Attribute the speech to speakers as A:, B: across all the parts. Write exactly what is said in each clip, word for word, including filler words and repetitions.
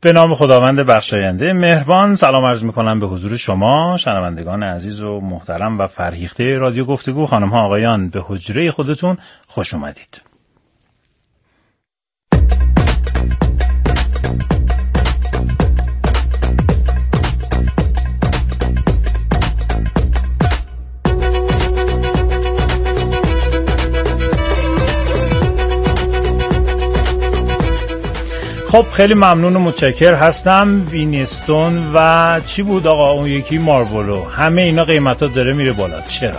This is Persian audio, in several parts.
A: به نام خداوند بخشاینده مهربان سلام عرض میکنم به حضور شما شنوندگان عزیز و محترم و فرهیخته رادیو گفتگو. خانم ها آقایان، به حجره خودتون خوش اومدید. خب خیلی ممنون و متشکر هستم. وینستون و چی بود آقا اون یکی مارلبورو، همه اینا قیمتا داره میره بالا. چرا؟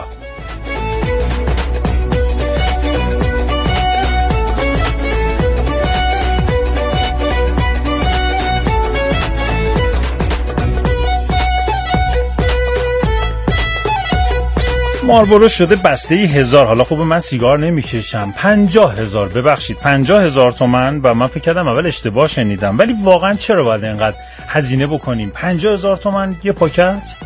A: مارلبورو شده بسته ای هزار. حالا خوب من سیگار نمیکشم. پنجاه هزار، ببخشید پنجاه هزار تومن. و من فکر کردم اول اشتباه شنیدم، ولی واقعا چرا باید اینقدر هزینه بکنیم؟ پنجاه هزار تومن یه پاکت؟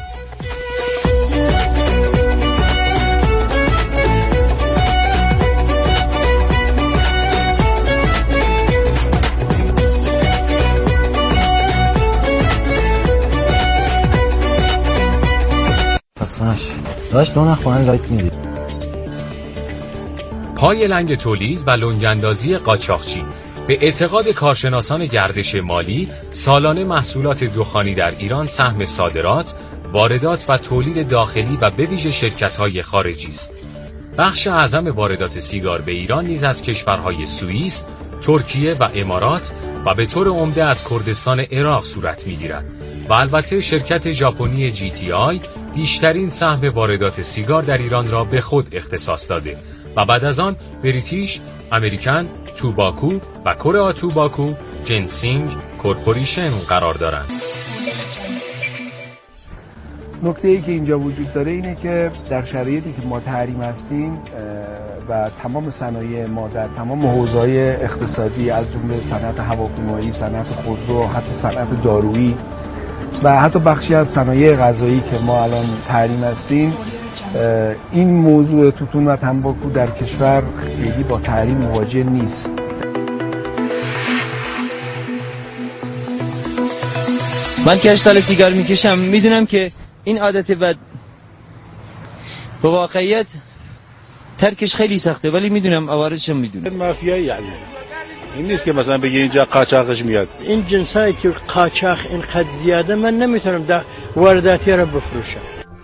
B: داشت دو نخواهن لایت میدید.
C: پای لنگ تولید و لنگاندازی قاچاقچی. به اعتقاد کارشناسان گردش مالی، سالانه محصولات دخانی در ایران سهم صادرات، واردات و تولید داخلی و به ویژه شرکت‌های خارجی است. بخش اعظم واردات سیگار به ایران نیز از کشورهای سوئیس، ترکیه و امارات و به طور عمده از کردستان عراق صورت می‌گیرد. و البته شرکت ژاپنی جی تی آی بیشترین سهم واردات سیگار در ایران را به خود اختصاص داده و بعد از آن بریتیش، امریکن، توباکو و کره توباکو جنسینگ کورپوریشن قرار دارند.
D: نکته‌ای که اینجا وجود داره اینه که در شرایطی که ما تحریم هستیم و تمام صنایع ما در تمام حوزه‌های اقتصادی از جمله صنعت هواپیمایی، صنعت خودرو، حتی صنعت دارویی و حتی بخشی از صنایع غذایی که ما الان تحریم هستیم، این موضوع توتون و تنباکو در کشور خیلی با تحریم مواجه نیست.
E: من که هشت سال سیگار میکشم میدونم که این عادت بد به واقعیت ترکش خیلی سخته، ولی میدونم عوارضشم میدونم.
F: مافیایی عزیزم، این نیست که مثلا بگی اینجا قاچاقش میاد.
G: این جنسایی که قاچاق اینقدر زیاده من نمیتونم در وارداتی رو بفروشم.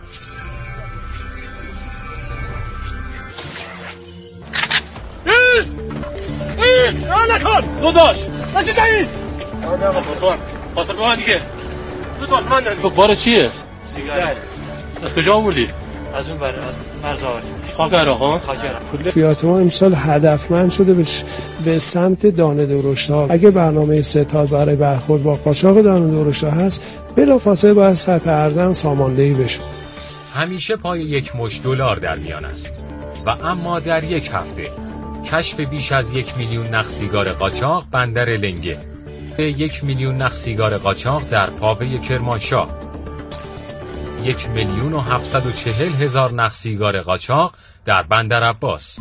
H: ایست ایست را نکن داداش، نشید این آدم خاطر خاطر با من دیگه داداش من ندید.
I: باره چیه؟
H: سیگار.
I: از کجا آوردی؟
H: از اون برای مرز آوردی.
I: خاکر ها؟
H: خاکر.
J: فیات ما امسال هدفمند شده به, به سمت دانه درشت‌ها. اگه برنامه ستاد برای برخورد با قاچاق دانه درشت‌ها هست، بلافاصله باید سطح ارزان ساماندهی بشه.
C: همیشه پای یک مشت دلار در میان است و اما در یک هفته کشف بیش از یک میلیون نخ سیگار قاچاق بندر لنگه، یک میلیون نخ سیگار قاچاق در پاوه کرمانشاه، یک میلیون و هفتصد و چهل هزار نخ سیگار قاچاق در بندر عباس،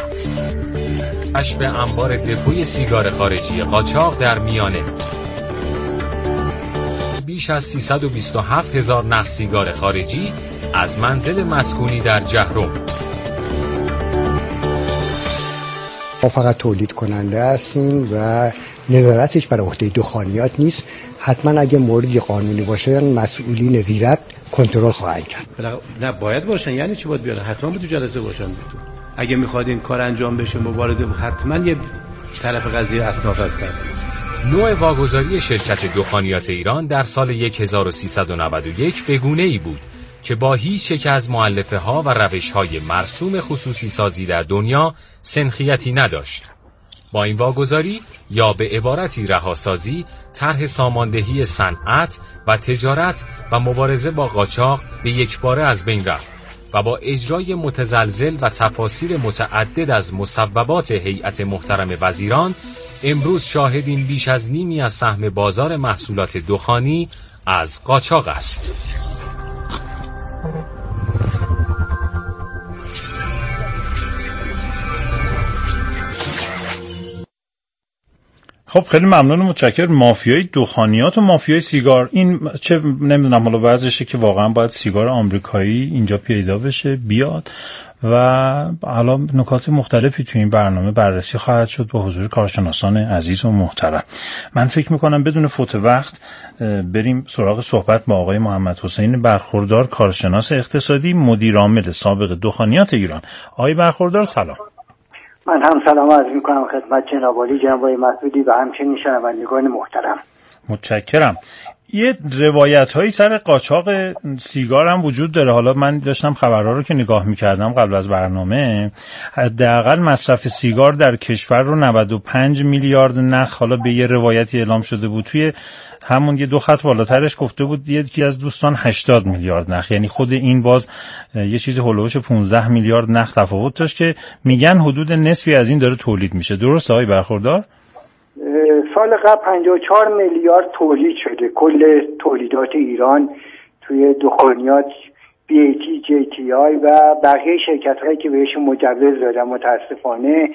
C: کشف انبار دپوی سیگار خارجی قاچاق در میانه، بیش از سیصد و بیست و هفت هزار نخ سیگار خارجی از منزل مسکونی در جهرم.
K: ما فقط تولید کننده هستیم و نظارتش بر عهده دخانیات نیست. حتما اگه موردی قانونی باشه مسئولین زیرت کنترل خواهند کرد.
I: نه باید باشن. یعنی چی باید بیارن؟ حتما باید تو جلسه باشن. اگه میخواد این کار انجام بشه مبارزه، حتما یه طرف قضیه اصناف هستن.
C: نوع واگذاری شرکت دخانیات ایران در سال هزار و سیصد و نود و یک به گونه‌ای بود که با هیچ یک از مؤلفه ها و روش های مرسوم خصوصی سازی در دنیا سنخیتی نداشت. با این واگذاری یا به عبارتی رهاسازی، طرح ساماندهی صنعت و تجارت و مبارزه با قاچاق به یکباره از بین رفت و با اجرای متزلزل و تفاسیر متعدد از مصوبات هیئت محترم وزیران، امروز شاهدیم بیش از نیمی از سهم بازار محصولات دخانی از قاچاق است.
A: خب خیلی ممنون و متشکرم. مافیای دخانیات و مافیای سیگار، این چه نمیدونم حالا وضعشه که واقعا باید سیگار آمریکایی اینجا پیدا بشه بیاد و حالا نکات مختلفی توی این برنامه بررسی خواهد شد با حضور کارشناسان عزیز و محترم. من فکر میکنم بدون فوت وقت بریم سراغ صحبت با آقای محمد حسین برخوردار، کارشناس اقتصادی، مدیر عامل سابق دخانیات ایران. آقای برخوردار سلام.
L: من هم سلام عرض میکنم خدمت جناب عالی، جناب آقای مسعودی و همچنین شنوندگان محترم.
A: متشکرم. یه روایت هایی سر قاچاق سیگار هم وجود داره. حالا من داشتم خبرها رو که نگاه میکردم قبل از برنامه، حداقل مصرف سیگار در کشور رو نود و پنج میلیارد نخ، حالا به یه روایتی اعلام شده بود، توی همون یه دو خط بالاترش گفته بود یکی از دوستان هشتاد میلیارد نخ، یعنی خود این باز یه چیز هولوش پانزده میلیارد نخ تفاوت داشت که میگن حدود نصفی از این داره تولید میشه. درسته آقای برخوردار؟
L: سال قبل پنجاه و چهار میلیارد تولید شده کل تولیدات ایران توی دخانیات، بی ای تی، جی تی آی و بقیه شرکت هایی که بهشون مجوز دادن. متاسفانه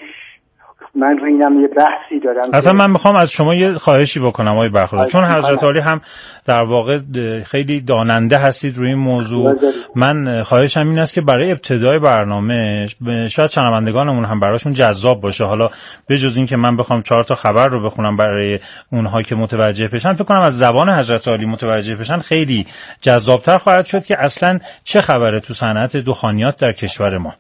L: من رو اینم یه بحثی دارم.
A: اصلا من میخوام از شما یه خواهشی بکنم آقای برخوردار، چون حضرت عالی هم در واقع خیلی داننده هستید روی این موضوع. من خواهشم این است که برای ابتدای برنامه شاید شنوندگانمون هم براشون جذاب باشه، حالا بجز این که من بخوام چهار تا خبر رو بخونم برای اونها که متوجه بشن، فکر کنم از زبان حضرت عالی متوجه بشن خیلی جذابتر خواهد شد که اصلا چه خبره تو صنعت دخانیات در کشور ما.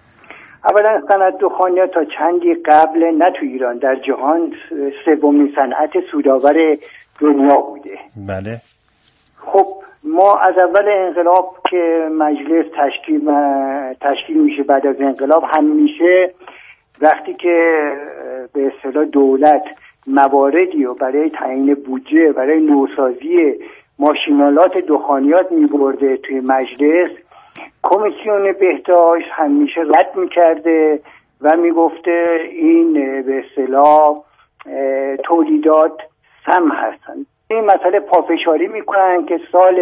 L: اولا صنعت دخانیات تا چندی قبل نه تو ایران در جهان سومین صنعت سودآور دنیا بوده.
A: بله.
L: خب ما از اول انقلاب که مجلس تشکیل تشکیل میشه، بعد از انقلاب همیشه وقتی که به اصطلاح دولت مواردی رو برای تعیین بودجه برای نوسازی ماشینالات دخانیات میبرده توی مجلس، کمیسیون بهداشت همیشه رد میکرده و میگفته این به اصطلاح تولیدات سم هستن. این مسئله پافشاری میکنن که سال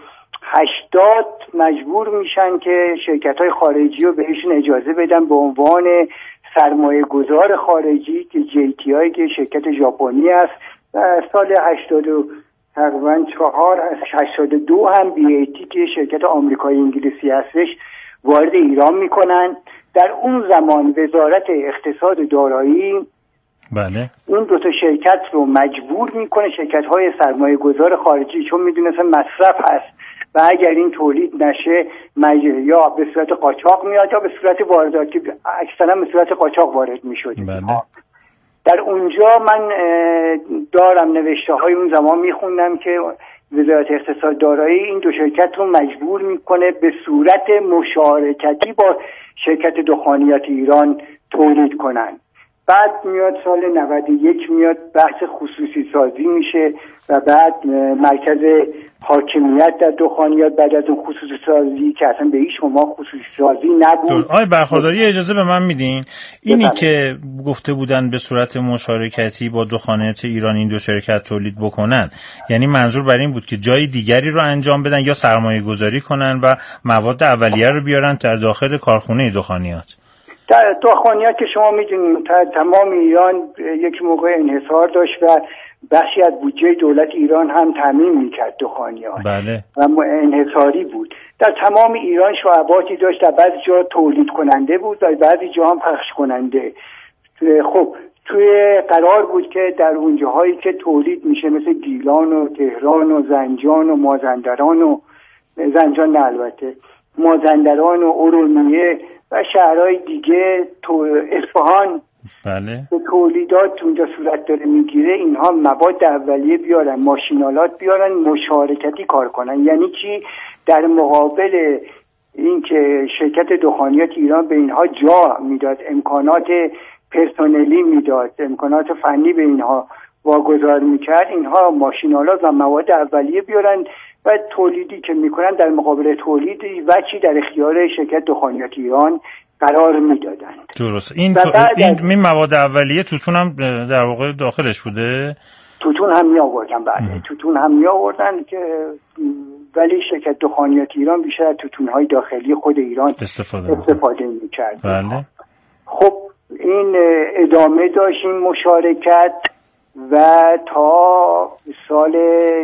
L: هشتاد مجبور میشن که شرکت های خارجی رو بهشون اجازه بدن به عنوان سرمایه گذار خارجی که جی تی آی که شرکت ژاپنی است. و سال هشتاد و تقریبا چهار از هشتاد و دو هم بی ای تی که شرکت آمریکایی انگلیسی هستش وارد ایران میکنن. در اون زمان وزارت اقتصاد و دارایی
A: بله
L: اون دو تا شرکت رو مجبور میکنه، شرکت های سرمایه گذار خارجی، چون میدونستن مصرف هست و اگر این تولید نشه یا به صورت قاچاق میاد یا به صورت وارداتی، اکثرا به صورت قاچاق وارد میشد.
A: بله.
L: در اونجا من دارم نوشته های اون زمان میخوندم که وزارت اقتصاد دارایی این دو شرکت رو مجبور میکنه به صورت مشارکتی با شرکت دخانیات ایران تولید کنن. بعد میاد سال نود و یک میاد بحث خصوصی سازی میشه و بعد مرکز حاکمیت در دخانیات بعد از اون خصوصی سازی که اصلا به هیچ شما خصوصی سازی نبود.
A: آقای برخورداری اجازه به من میدین؟ اینی بفرد. که گفته بودن به صورت مشارکتی با دخانیات ایران این دو شرکت تولید بکنن، یعنی منظور بر این بود که جای دیگری رو انجام بدن یا سرمایه گذاری کنن و مواد اولیه رو بیارن در داخل کارخونه دخانیات؟
L: در دخانیات که شما میدونید تمام ایران یک موقع انحصار داشت و بخشی از بودجه دولت ایران هم تامین میکرد دخانیات.
A: بله.
L: و انحصاری بود. در تمام ایران شعباتی داشت، در بعضی جا تولید کننده بود و بعضی جا هم پخش کننده. خب توی قرار بود که در اون جاهایی که تولید میشه مثل گیلان و تهران و زنجان و مازندران و زنجان نه البته مازندران و ارومیه و شهرهای دیگه تو اصفهان
A: بله
L: تولیدات اونجا صورت داره میگیره، اینها مواد اولیه بیارن، ماشینالات بیارن، مشارکتی کار کنن. یعنی چی؟ در مقابل این که شرکت دخانیات ایران به اینها جا میداد، امکانات پرسنلی میداد، امکانات فنی به اینها واگذار میکرد، اینها ماشینالات و مواد اولیه بیارن و تولیدی که میکنن در مقابل تولیدی و چی در اختیار شرکت دخانیات ایران قرار میدادند.
A: درست. این تو... این می مواد اولیه توتون هم در واقع داخلش بوده؟
L: توتون هم می آوردن. بله توتون هم می آوردن که ولی شرکت دخانیات ایران بیشتر از توتون‌های داخلی خود ایران
A: استفاده,
L: استفاده می‌کرد.
A: بله.
L: خب این ادامه داشت این مشارکت و تا سال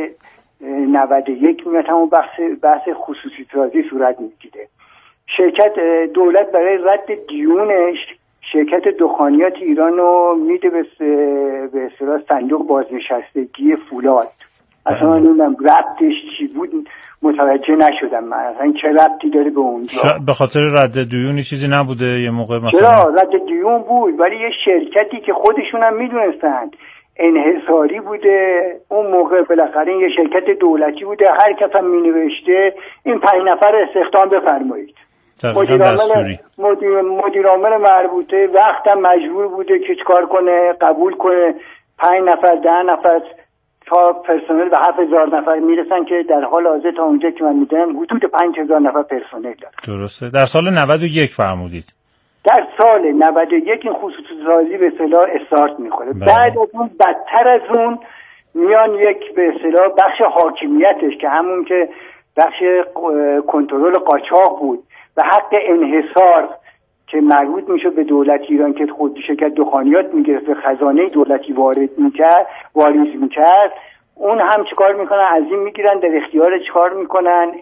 L: نود و یک میاد همون بحث بحث خصوصی سازی صورت میگیره. شرکت دولت برای رد دیونش شرکت دخانیات ایران رو میده به به اصطلاح صندوق بازنشستگی فولاد. اصلا من نمیدونم ربطش چی بود، متوجه نشدم من اصلا چه ربطی داره به اونجا.
A: به خاطر رد دیونی چیزی نبوده یه موقع مثلا؟
L: چرا رد دیون بود، ولی یه شرکتی که خودشون هم میدونستن انحصاری بوده اون موقع، بالاخره یه شرکت دولتی بوده، هر کس هم مینوشته این پنج نفر استخدام بفرمایید. مدیرعامل مدیر مدیرعامل مربوطه وقتم مجبور بوده که چیکار کنه، قبول کنه پنج نفر ده نفر تا پرسنل به هفت هزار نفر میرسن که در حال حاضر تا اونجا که من میدونم حدود پنج هزار نفر پرسنل داره.
A: درسته. در سال نود و یک فرمودید؟
L: در سال نود و یک این خصوصی سازی به اصطلاح استارت میخوره. بعد از اون بدتر از اون میان یک به اصطلاح بخش حاکمیتش که همون که بخش کنترل قاچاق بود و حق انحصار که مربوط میشه به دولت ایران که خود شرکت دخانیات میگرفت و خزانه دولتی وارد میکرد واریز میکرد، اون هم چیکار میکنن؟ از این میگیرن در اختیار چیکار میکنن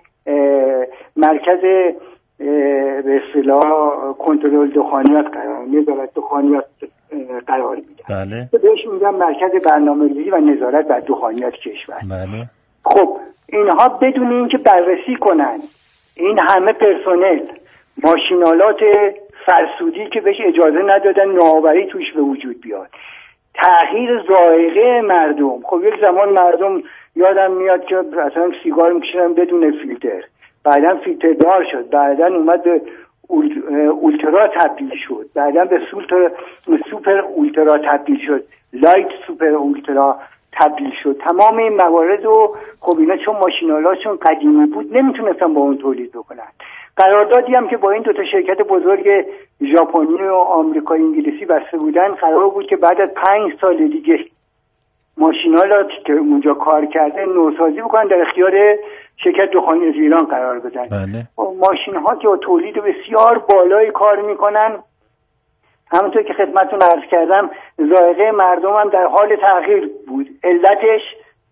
L: مرکز به اصطلاح کنترل دخانیات قرار نظارت دخانیات قرار میدن.
A: بله.
L: بهش میگن مرکز برنامه‌ریزی و نظارت بر دخانیات کشور.
A: بله.
L: خب اینها بدون اینکه بررسی کنن این همه پرسنل ماشینالات فرسودی که بهش اجازه ندادن نوآوری توش به وجود بیاد، تغییر ذائقه مردم. خب یک زمان مردم یادم میاد که اصلا سیگار میکشیدن بدون فیلتر، بعدا فیلتر دار شد، بعدا اومد به اولترا تبدیل شد، بعدا به سوپر سوپر اولترا تبدیل شد، لایت سوپر اولترا تبدیل شد. تمام این موارد رو خب اینا چون ماشینالاشون قدیمی بود نمیتونستن با اون تولید بکنن. قراردادی هم که با این دو تا شرکت بزرگ ژاپنی و آمریکایی انگلیسی بسته بودن قرار بود که بعد از پنج سال دیگه ماشینالاتی که اونجا کار کرده نوسازی بکنن در اختیار شرکت دخانیات ایران قرار بدن.
A: بله.
L: ماشین ها که با تولید بسیار بالای کار میکنن، همونطور که خدمتتون عرض کردم ذائقه مردم هم در حال تغییر بود. علتش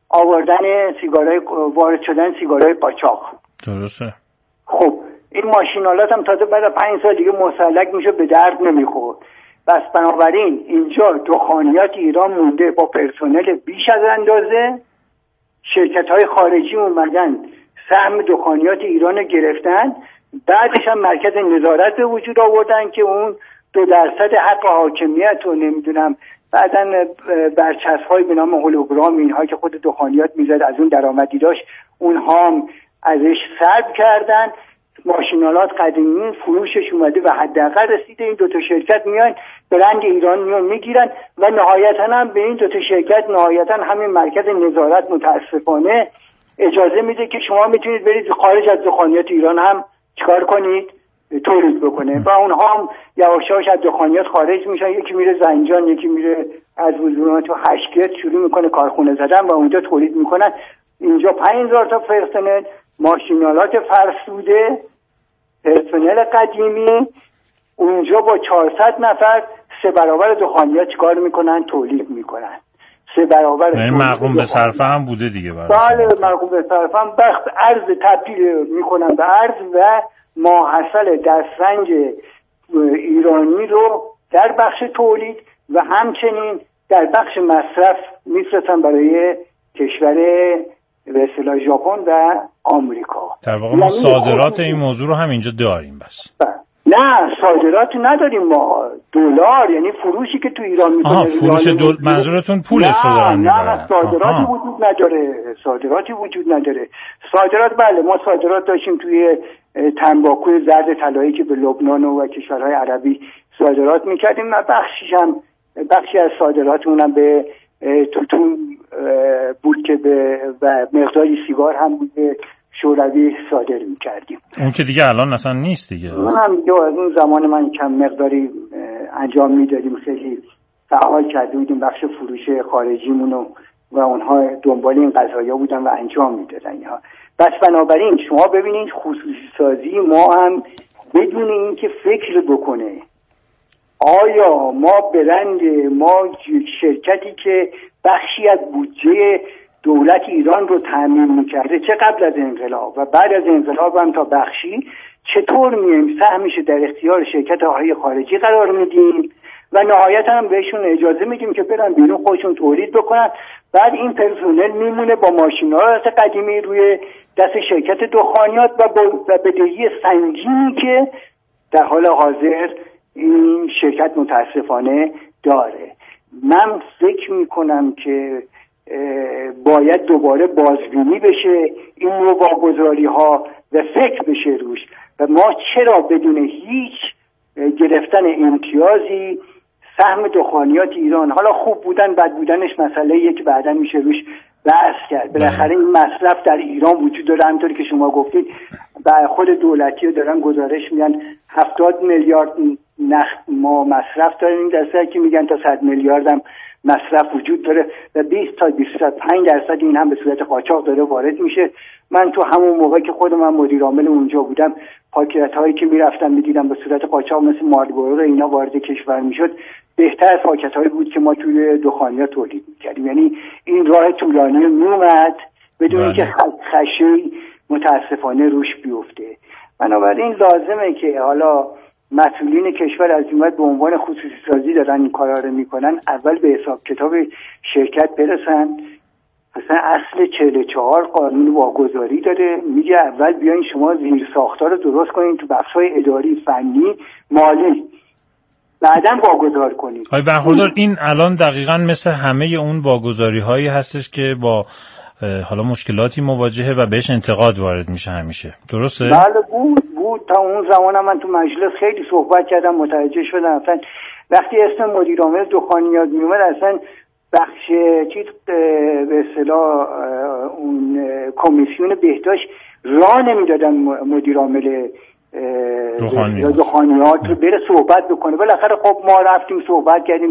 L: آوردن سیگارهای وارد شدن سیگارهای قاچاق.
A: درسته.
L: خب این ماشینالات هم تازه بعد از پنج سال دیگه مسلک میشه، به درد نمیخورد. بس بنابراین اینجا دخانیات ایران مونده با پرسنل بیش از اندازه. شرکت های خارجی اومدن سهم دخانیات ایران رو گرفتن، بعدش هم مرکز نظارت به وجود آوردن که اون دو درصد حق حاکمیت رو نمیدونم بعدن برچسب های به نام هولوگرام اینها که خود دخانیات میزد از اون درآمدی داشت اونها هم ازش سلب کردن. ماشینالات قدیمی فروشش اومده و حداقل رسیده. این دوتا شرکت میان برند ایران میان میگیرن و نهایتا هم به این دوتا شرکت نهایتا همین مرکز نظارت متاسفانه اجازه میده که شما میتونید برید خارج از دخانیات ایران هم چیکار کنید؟ تولید بکنه. و اونها هم یواش یواش از دخانیات خارج میشن، یکی میره زنجان، یکی میره از وزارت و هشکت شروع میکنه کارخونه زدن و اونجا تولید میکنن. اینجا پنج هزار تا پرسنل، ماشینالات فرسوده، پرسنل قدیمی، اونجا با چهارصد نفر سه برابر دخانیات چیکار میکنن؟ تولید میکنن. سه برابر.
A: یعنی مرقوم به صرفه هم بوده دیگه برای
L: بله مرقوم به صرفه هم بخت ارز تبدیل میکنن به ارز و ماحصل دسترنج ایرانی رو در بخش تولید و همچنین در بخش مصرف میفرستن برای کشور به اصطلاح ژاپن و آمریکا.
A: در واقع ما صادرات این موضوع رو هم اینجا داریم. بس
L: نه صادرات نداریم ما، دلار، یعنی فروشی که تو ایران میکنه.
A: آها فروش دل... منظورتون پولش رو دارن
L: میبرن؟ نه نه صادراتی وجود نداره، صادراتی وجود نداره. صادرات بله ما صادرات داشتیم توی تنباکوی زرد طلایی که به لبنان و کشورهای عربی صادرات میکردیم. بخشیش هم بخشی از صادراتمون هم به توتون بود که به و مقداری سیگار هم بود به شوروی صادر میکردیم.
A: اون که دیگه الان اصلا نیست دیگه.
L: اون هم دیگه از اون زمان من کم مقداری انجام میدادیم، خیلی فعال کرده بودیم بخش فروش خارجیمونو و اونها دنبال این قضايا بودن و انجام میدادن اینها. بس بنابراین شما ببینید خصوصی سازی ما هم بدون اینکه فکر بکنه آیا ما برند ما شرکتی که بخشی از بودجه دولت ایران رو تامین میکرده، چه قبل از انقلاب و بعد از انقلاب هم تا بخشی، چطور میایم سهمش در اختیار شرکت های خارجی قرار میدیم و نهایتا هم بهشون اجازه میدیم که برن بیرون خودشون تولید بکنن. بعد این پرسنل میمونه با ماشین‌های قدیمی روی دست شرکت دخانیات و با بدهی سنگینی که در حال حاضر این شرکت متاسفانه داره. من فکر میکنم که باید دوباره بازبینی بشه این نوع واگذاری ها و فکر بشه روش و ما چرا بدون هیچ گرفتن امتیازی سهم دخانیات ایران، حالا خوب بودن بد بودنش مسئله یک بعداً میشه روش بحث کرد، بالاخره این مصرف در ایران وجود داره. همونطوری که شما گفتید خود دولتی رو دارن گزارش میگن هفتاد میلیارد نخت ما مصرف داریم، در صورتی که میگن تا صد میلیارد هم مصرف وجود داره و بیست تا بیست و پنج درصد این هم به صورت قاچاق داره وارد میشه. من تو همون موقع که خودم من مدیر عامل اونجا بودم پاکت هایی که میرفتم میدیدم به صورت قاچاق مثل مارلبورو رو اینا وارد کشور میشد، بهتر از پاکت هایی بود که ما توی دخانیات تولید میکردیم. یعنی این راه طولانی میومد بدون اینکه خشی متاسفانه روش بیفته. بنابراین لازمه که حالا مسئولین کشور از این به عنوان خصوصی سازی دارن این کارا رو میکنن، اول به حساب کتاب شرکت برسن. مثلا اصل چهل و چهار قانون واگذاری داره، میگه اول بیاین شما زیر ساختار رو درست کنین تو بخش‌های اداری، فنی، مالی، بعداً واگذار کنین.
A: آقای برخوردار این الان دقیقاً مثل همه اون واگذاری هایی هستش که با حالا مشکلاتی مواجهه و بهش انتقاد وارد میشه همیشه، درسته؟
L: بله بود بود تا اون زمان من تو مجلس خیلی صحبت کردم، متوجه شدم اصلا وقتی اسم مدیر عامل دخانیات میومد اصلا بخش چیز به اصطلاح اون کمیسیون بهداشت راه نمیدادن مدیر عامل دخانیات. دخانیات رو بره صحبت بکنه. بالاخره خب ما رفتیم صحبت کردیم،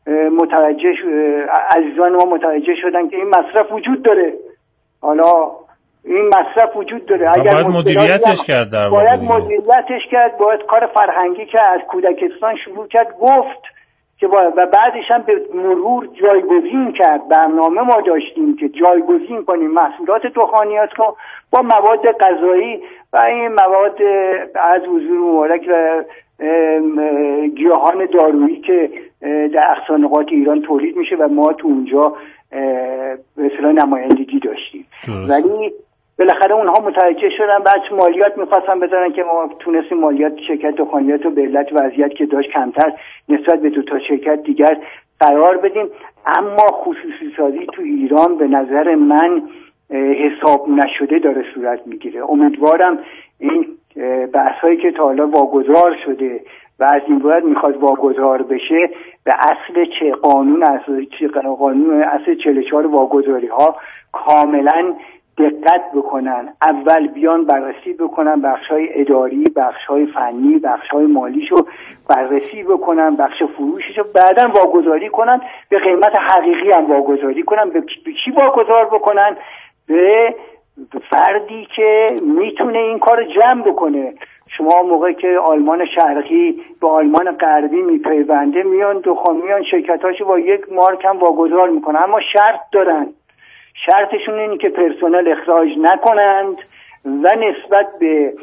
L: متوجه عزیزان ما متوجه شدن که این مصرف وجود داره. حالا این مصرف وجود داره، اگر
A: باید مدیریتش کرد، در
L: باید مدیریتش کرد، باید کار فرهنگی که از کودکستان شروع کرد گفت که باید و بعدش هم به مرور جایگزین کرد. برنامه ما داشتیم که جایگزین کنیم محصولات دخانیات رو با مواد غذایی و این مواد از حضور مبارک و گیاهان دارویی که در اقصانقاط ایران تولید میشه و ما تو اونجا به اصطلاح نمایندگی داشتیم. ولی بالاخره اونها متوجه شدن، بعد مالیات میخواستن بذارن که ما تونستیم مالیات شرکت دخانیات رو به علت وضعیت که داشت کمتر نسبت به دو تا شرکت دیگر قرار بدیم. اما خصوصی سازی تو ایران به نظر من حساب نشده داره صورت میگیره. امیدوارم این بحثایی که تا حالا واگذار شده و از این بعد میخواد واگذار بشه به اصل چه قانون اصل چه قانون اصل چهل و چهار واگذاری ها کاملا دقت بکنن. اول بیان بررسی بکنن بخش‌های اداری، بخش‌های فنی، بخش‌های مالیشو بررسی بکنن، بخش فروششو بعداً واگذاری کنن، به قیمت حقیقی هم واگذاری کنن. به کی واگذار بکنن؟ به فردی که میتونه این کار جمع بکنه. شما موقعی که آلمان شرقی به آلمان غربی میپیونده میان دخان میان شرکتاشو با یک مارک هم واگذار میکنن، اما شرط دارن. شرطشون اینه که پرسنل اخراج نکنند و نسبت به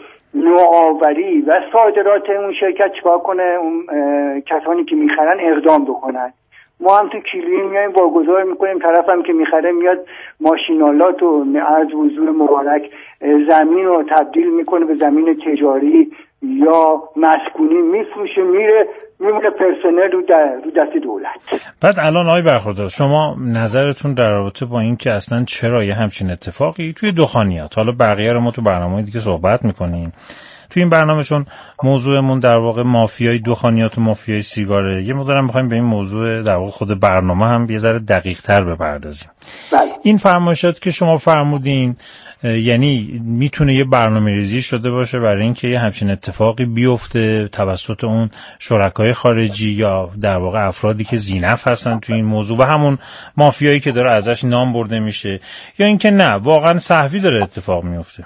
L: نوآوری و صادرات اون شرکت چیکار کنه، اون کسانی که میخرن اقدام بکنن. ما هم تو کیلویی میایم واگذار میکنیم، طرف هم که میخره میاد ماشینالات و از حضور مبارک زمین رو تبدیل میکنه به زمین تجاری یا مسکونی میفروشه، میره میمونه پرسنل رو, رو دست دولت.
A: بعد الان آقای برخوردار شما نظرتون در رابطه با این که اصلا چرا یه همچین اتفاقی توی دخانیات، حالا بقیه رو ما تو برنامه‌های دیگه صحبت میکنیم، تو این برنامهشون موضوعمون در واقع مافیای دخانیات و مافیای سیگاره، یه مقدارم می‌خوایم به این موضوع در واقع خود برنامه هم یه ذره دقیق‌تر بپردازیم.
L: بله.
A: این فرمایشات که شما فرمودین یعنی میتونه یه برنامه‌ریزی شده باشه برای اینکه یه همچین اتفاقی بیفته توسط اون شرکای خارجی یا در واقع افرادی که ذی‌نفع هستن تو این موضوع و همون مافیایی که داره ازش نام برده میشه، یا اینکه نه واقعا سهوی داره اتفاق میفته؟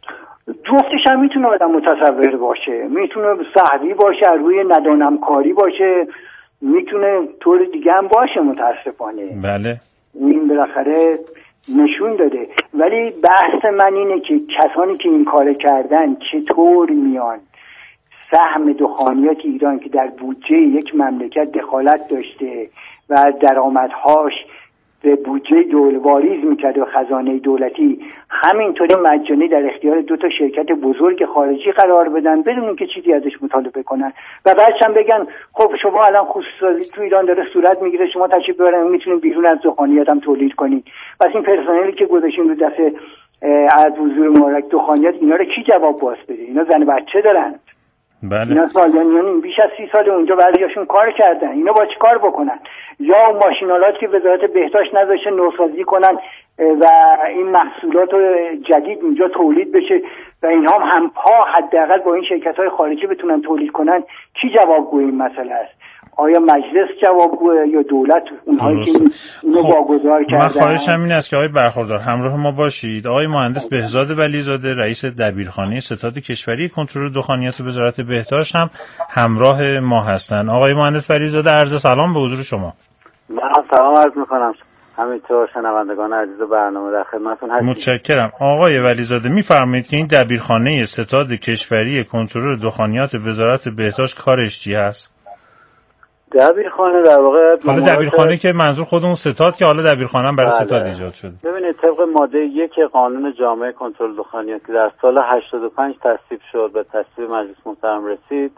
L: جفتش هم میتونه آدم متصور باشه، میتونه سهوی باشه، روی ندانم کاری باشه، میتونه طور دیگه هم باشه متاسفانه.
A: بله.
L: این بالاخره نشون داده. ولی بحث من اینه که کسانی که این کار کردن چطور میان سهم دخانیات ایران که در بودجه یک مملکت دخالت داشته و درآمدهاش به بودجه دول واریز میکرده و خزانه دولتی همینطوری مجانی در اختیار دو تا شرکت بزرگ خارجی قرار بدن بدون اینکه چیزی ازش مطالبه کنن و بعدش هم بگن خب شما الان خصوصی تو ایران داره صورت میگیره، شما تشریف ببرید میتونید بیرون از دخانیات هم تولید کنید. پس این پرسنلی که گذاشتین رو دست از حضور مبارک دخانیات اینا رو کی جواب باز بده؟ اینا زن بچه دارن.
A: بله.
L: اینا سالیان بیش از سی سال اونجا بعضیاشون کار کردن. اینا با چی کار بکنن؟ یا اون ماشینالات که وزارت بهداشت نذاشته نوسازی کنن و این محصولات جدید اینجا تولید بشه و اینها هم همپا حداقل با این شرکت‌های خارجی بتونن تولید کنن، کی جوابگوی این مسئله است؟ آیا مجلس جوابگوه یا دولت اونهایی که اینو واگذار کردن؟
A: من خواهشم این است که آقای برخوردار همراه ما باشید. آقای مهندس بهزاد ولیزاده رئیس دبیرخانه ستاد کشوری کنترل دخانیات وزارت بهداشت هم همراه ما هستند. آقای مهندس ولیزاده عرض سلام به حضور شما.
M: من سلام عرض می‌کنم. همینطور شنوندگان عزیز برنامه در خدمتتون هستم.
A: متشکرم. آقای ولیزاده می‌فرمایید که این دبیرخانه ستاد کشوری کنترل دخانیات وزارت بهداشت کارش چی است؟
M: دبیرخانه در واقع
A: حالا دبیرخانه که منظور خودمون ستاد که حالا دبیرخانه هم برای
M: بله.
A: ستاد ایجاد شده.
M: ببینید طبق ماده یک قانون جامعه کنترل دخانیات که در سال هشتاد و پنج تصویب شد به تصویب مجلس محترم رسید،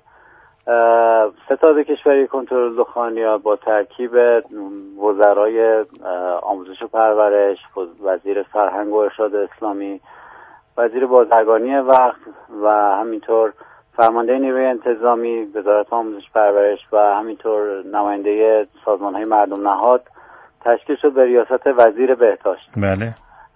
M: ستاد کشوری کنترل دخانیات با ترکیب وزرای آموزش و پرورش، وزیر فرهنگ و ارشاد اسلامی، وزیر بازرگانی وقت و همینطور فرمانده نیروی انتظامی، وزارت آموزش پرورش و همینطور نماینده سازمان‌های مردم نهاد تشکیل شد به ریاست وزیر بهداشت.
A: بله.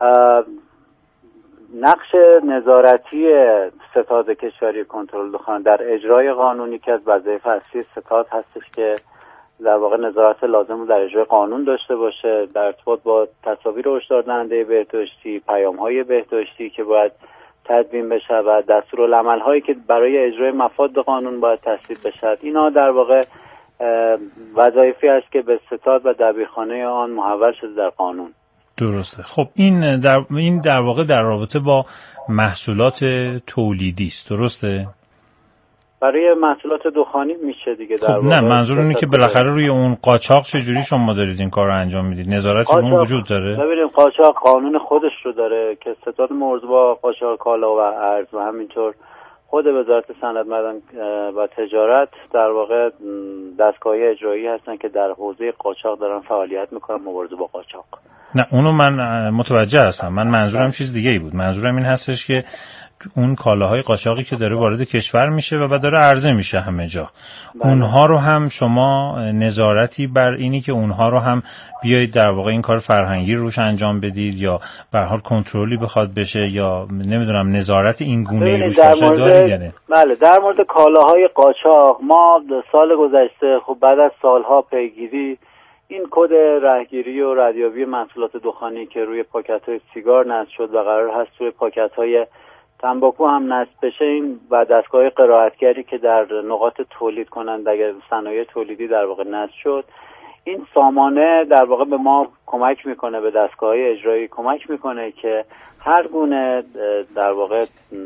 M: نقش نظارتی ستاد کشوری کنترل دخانیات در اجرای قانونی که از وظایف اصلی ستاد هستش که در واقع نظارت لازم رو در اجرای قانون داشته باشه در ارتباط با تصاویر هشدار دهنده بهداشتی، پیام‌های بهداشتی که باید تدوین بشه و دستورالعمل هایی که برای اجرای مفاد قانون باید تصویب بشه. اینا در واقع وظایفی است که به ستاد و دبیرخانه آن محول شده در قانون.
A: درسته. خب این در این در واقع در رابطه با محصولات تولیدی است، درسته؟
M: برای محصولات دخانی میشه دیگه در
A: خب نه منظور اینه که بالاخره روی اون قاچاق چجوری شما دارید این کار رو انجام میدید؟ نظارتی اون وجود داره؟
M: ببینید قاچاق قانون خودش رو داره که ستاد مبارزه با قاچاق کالا و ارز و همینطور خود وزارت صنعت معدن و تجارت در واقع دستگاه اجرایی هستن که در حوزه قاچاق دارن فعالیت میکنن مبارزه با قاچاق.
A: نه اونو من متوجه هستم. من منظورم چیز دیگه ای بود. منظورم این هستش که اون کالاهای قاچاقی که داره وارد کشور میشه و بعد داره عرضه میشه همه جا، بله. اونها رو هم شما نظارتی بر اینی که اونها رو هم بیایید در واقع این کار فرهنگی روش انجام بدید یا به هر حال کنترلی بخواد بشه یا نمیدونم نظارت این گونه‌ای روش باشه دارید یعنی؟
M: بله در مورد کالاهای قاچاق ما سال گذشته خب بعد از سالها پیگیری این کد رهگیری و ردیابی محصولات دخانی که روی پاکت‌های سیگار نصب شد و قرار هست روی پاکت‌های تنباکو هم نصب بشه این و دستگاه قرائتگری که در نقاط تولید کننده صنایع تولیدی در واقع نصب شد، این سامانه در واقع به ما کمک میکنه، به دستگاه‌های اجرایی کمک میکنه که هر گونه در واقع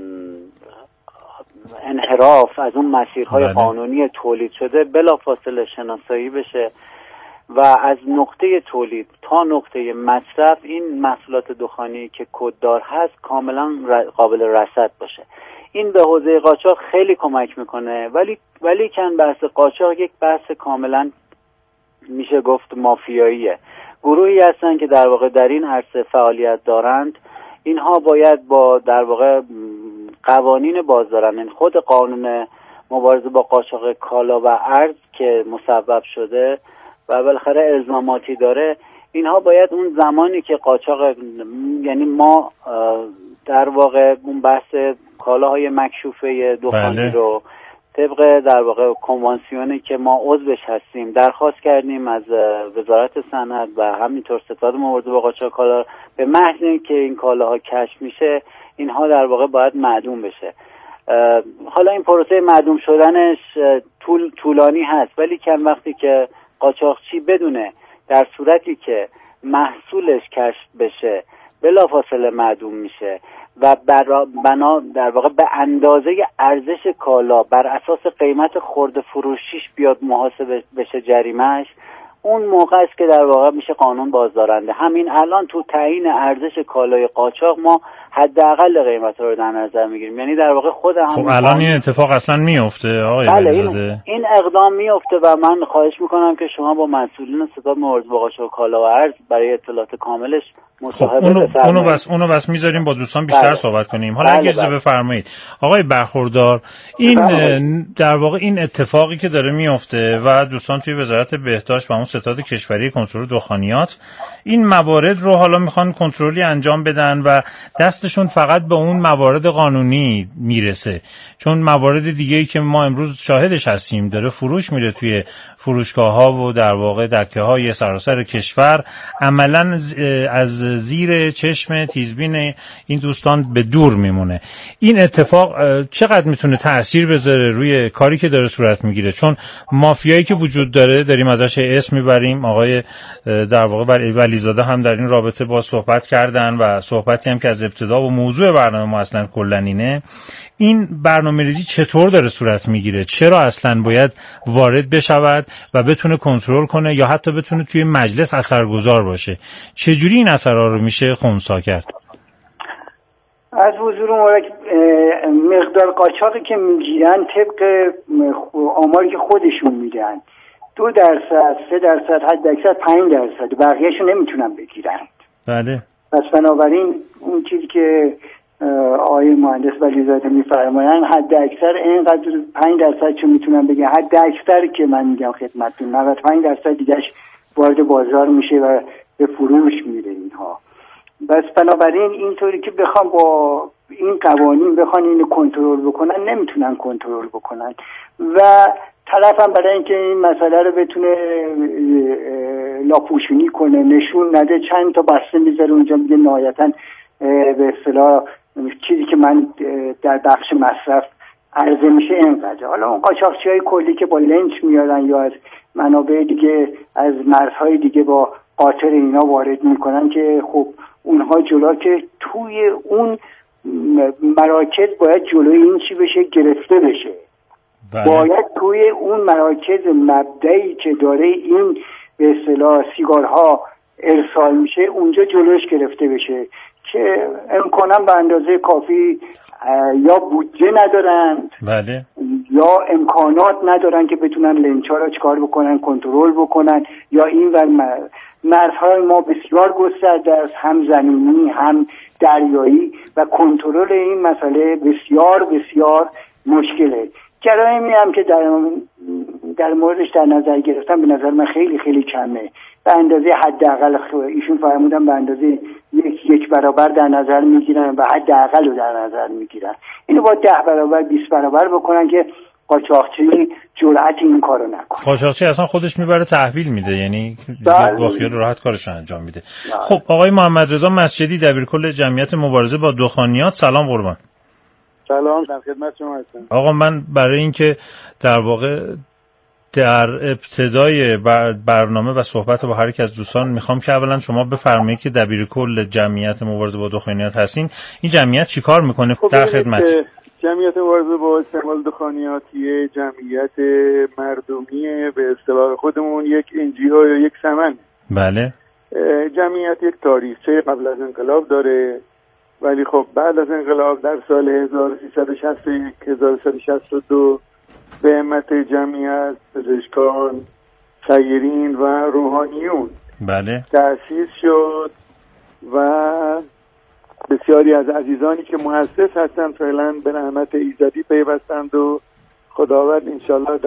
M: انحراف از اون مسیرهای
A: بله.
M: قانونی تولید شده بلافاصله شناسایی بشه و از نقطه تولید تا نقطه مصرف این محصولات دخانی که کددار هست کاملا قابل رصد باشه. این به حوزه قاچاق خیلی کمک میکنه، ولی ولی کن بحث قاچاق یک بحث کاملا میشه گفت مافیاییه. گروهی هستن که در واقع در این عرصه فعالیت دارند. اینها باید با در واقع قوانین بازدارن، این خود قانون مبارزه با قاچاق کالا و ارز که مصوب شده و بالاخره الزاماتی داره، اینها باید اون زمانی که قاچاق، یعنی ما در واقع اون بحث کالاهای مکشوفه دخانی
A: بله.
M: رو طبق در واقع کنوانسیونی که ما عضوش هستیم درخواست کردیم از وزارت صنعت و همینطور ستاد مبارزه با قاچاق کالا، به محض اینکه این کالاها کشف میشه اینها در واقع باید معدوم بشه. حالا این پروسه معدوم شدنش طول طولانی هست، ولی کم وقتی که قاچاقچی بدونه در صورتی که محصولش کشف بشه بلافاصله معدوم میشه و برا بنا در واقع به اندازه ارزش کالا بر اساس قیمت خرد فروشیش بیاد محاسبه بشه جریمهش، اون موقع است که در واقع میشه قانون بازدارنده. همین الان تو تعیین ارزش کالای قاچاق ما حداقل قیمت رو در نظر میگیریم، یعنی در واقع خود هم
A: خب الان این اتفاق اصلا میفته آقای
M: بله
A: ولیزاده؟
M: این, این اقدام میفته و من خواهش میکنم که شما با مسئولین ستاد مبارزه با قاچاق کالا و ارز برای اطلاعات کاملش مصاحبه
A: اونو
M: بفرمایید.
A: اونو بس اونو بس میذاریم با دوستان بیشتر
M: بله.
A: صحبت کنیم. حالا
M: بله
A: اگه اجازه
M: بله.
A: بفرمایید آقای برخوردار، این
M: بله.
A: در واقع این اتفاقی که داره میفته و دوستان توی وزارت بهداشت و اون ستاد کشوری کنترل دخانیات این موارد رو حالا میخوان کنترلی انجام بدن و دستشون فقط به اون موارد قانونی میرسه، چون موارد دیگه‌ای که ما امروز شاهدش هستیم داره فروش میره توی فروشگاه‌ها و در واقع دکه‌های سراسر کشور، عملاً از زیر چشم تیزبین این دوستان به دور میمونه. این اتفاق چقدر میتونه تأثیر بذاره روی کاری که داره صورت میگیره؟ چون مافیایی که وجود داره داریم ازش اسم میبریم، آقای در واقع ولیزاده هم در این رابطه با صحبت کردن و صحبتی هم که از ابتدا و موضوع برنامه ما اصلا کلاً اینه. این برنامه‌ریزی چطور داره صورت میگیره؟ چرا اصلا باید وارد بشود و بتونه کنترل کنه یا حتی بتونه توی مجلس اثرگذار باشه؟ چجوری این اثرها رو میشه خنثی کرد؟
L: از حضور مبارک مقدار قاچاقی که میگیرن طبق آماری که خودشون میدن دو درصد، سه درصد، حد اکثر پنج درصد، بقیهشو نمیتونن بگیرن.
A: بله.
L: پس بنابراین اون چیزی که آقای مهندس ولیزاده میفرماین حد اکثر اینقدر پنج درصد چون میتونن بگن، حد اکثر که من میگم خدمتتون نود و پنج درصد دیگهش وارد بازار میشه و به فروش میره اینها. بس بنابراین اینطوری که بخوام با این قوانین بخوان اینو کنترل بکنن نمیتونن کنترل بکنن و طرف هم برای اینکه این مسئله رو بتونه لاپوشونی کنه نشون نده چند تا بسته میذاره اونجا، میگه نهایتاً به اصطلاح چیزی که من در بخش مصرف عرضه میشه اینقدر. حالا اون قاچاقچی‌های کلی که با لنچ میارن یا از منابع دیگه از مرزهای دیگه با قاطر اینا وارد میکنن که خب اونها جلو که توی اون مراکز باید جلوی این چی بشه گرفته بشه. بله. باید توی اون مراکز مبدئی که داره این به اصطلاح سیگارها ارسال میشه اونجا جلوش گرفته بشه که امکانا به اندازه کافی یا بودجه ندارند
A: بله.
L: یا امکانات ندارن که بتونن لنچا را چکار بکنن کنترل بکنن، یا این ور مرزهای ما بسیار گسترده است، هم زمینی هم دریایی و کنترل این مسئله بسیار بسیار مشکله. جرایمی هم که در در موردش در نظر گرفتم به نظر من خیلی خیلی کمه، به اندازه حداقل ایشون فرمودن به اندازه یک یک برابر در نظر میگیرن و حداقل رو در نظر میگیرن. اینو با ده برابر بیست برابر بکنن که قاچاقچی جرأت این کارو نکنه.
A: قاچاقچی اصلا خودش میبره تحویل میده، یعنی با خیال راحت کارش انجام میده. خب آقای محمد رضا مسجدی دبیرکل جمعیت مبارزه با دخانیات، سلام قربان.
F: سلام، در خدمت شما هستم.
A: آقا من برای اینکه در واقع در ابتدای برنامه و صحبت با هر یک از دوستان میخوام که اولا شما بفرمایید که دبیرکل جمعیت مبارزه با دخانیات هستین، این جمعیت چیکار میکنه؟
F: خب
A: در خدمت.
F: جمعیت مبارزه با استعمال دخانیات یه جمعیت مردمی به اصطلاح خودمون، یک انجیو یا یک سمن.
A: بله.
F: جمعیت یک تاریخچه قبل از انقلاب داره، ولی خب بعد از انقلاب در سال هزار و سیصد و شصت و یک هزار و سیصد و شصت و دو به همت جمعیت پزشکان، سیرین و روحانیون
A: بله
F: تأسیس شد و بسیاری از عزیزانی که مؤسس هستند فعلا به رحمت ایزدی پیوستند و خداوند انشالله